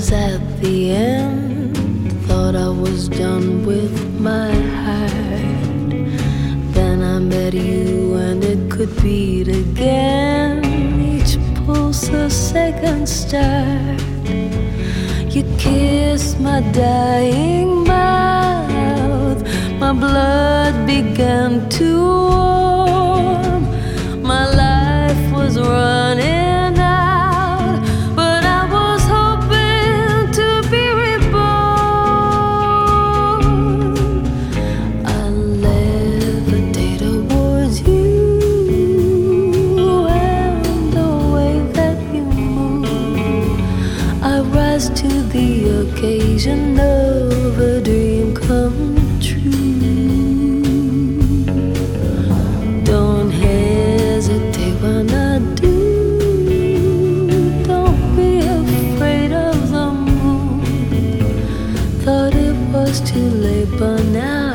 was at the end, thought I was done with my heart. Then I met you and it could beat again, each pulse a second start. You kissed my dying mouth, my blood began to warm, my life was running out, but I was hoping to be reborn. I levitate towards you, and the way that you move, I rise to the occasion of a dream come true. Don't hesitate when I do. Don't be afraid of the moon. Thought it was too late, but now